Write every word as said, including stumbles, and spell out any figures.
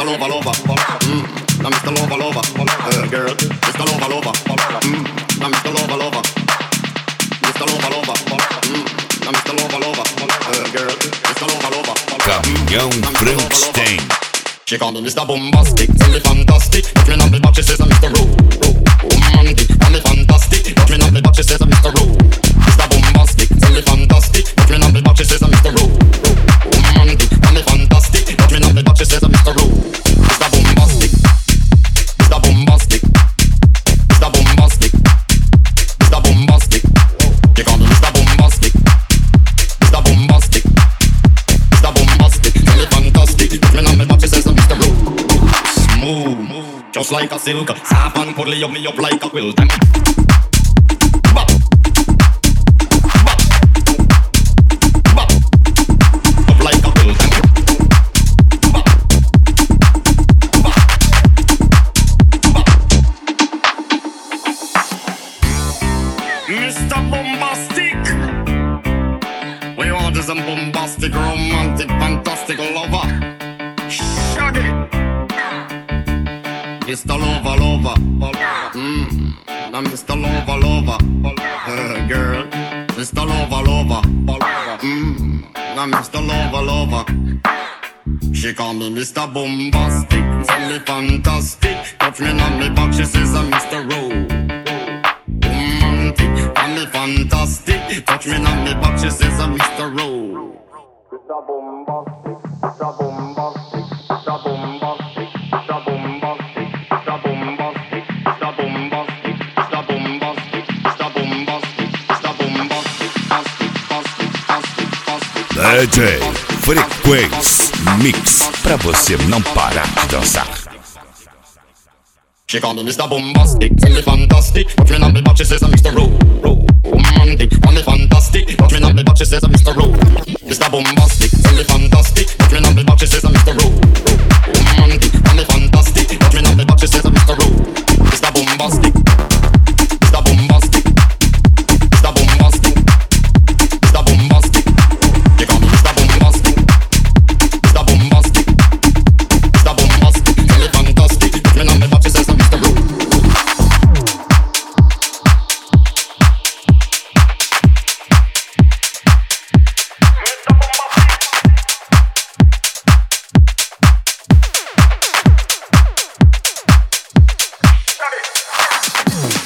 Lover Lover. Mm, I'm Mister Lover Lover. Uh, girl, Mister Lover Lover. Mm, I'm Mister Lover Lover. Mister Lover Lover. Mm, I'm Mister Lover Lover. Uh, girl, Mister Lover Lover. Caminhão Frankenstein. She call me Mister Bombastic, tell me fantastic. But me not me back, she says I'm Mister Ro, Ro, romantic. Call me fantastic, but me not me back, she says I'm Mister Ro. Mister Bombastic, tell me fantastic. But me not me back, she says I'm Mister Ro, Ro, romantic. Call me fantastic, but me not me back, she says I'm Mister Ro. Mister Bombastic, Mister Bombastic, Mister Bombastic, Mister Bombastic. She call me Mister Bombastic, Mister Bombastic, Mister Bombastic. Tell me fantastic, but me not me back, she says I'm Mister Ro. Smooth, just like a silk. Soft and cuddly, up me up like a quilt. Bop, bop, bop, up like a quilt. Bop, bop, bop. Mister Bombastic, we want some bombastic, romantic, fantastic lover. Shaggy. Mister Lover Lover, mm, I'm Mister Lover Lover, uh, girl, Mister Lover Lover, mm, I'm Mister Lover Lover. She call me Mister Bombastic, tell me fantastic. Touch me on me back, she says I'm Mister Ro, romantic. Call me fantastic, touch me on me back, she says I'm Mister Ro. Mister Bombastic, Mister Bombastic, Mister Bombastic, Mister Bombastic. D J Frequência Mix, pra você não parar de dançar. She call me Mister Bombastic, tell me fantastic. But me not me back, she says I'm Mister Ro, Ro, romantic. Call me fantastic, but me not me back, she says I'm Mister Ro. Mister Bombastic, tell me fantastic. But me not me back, she says I'm Mister Ro.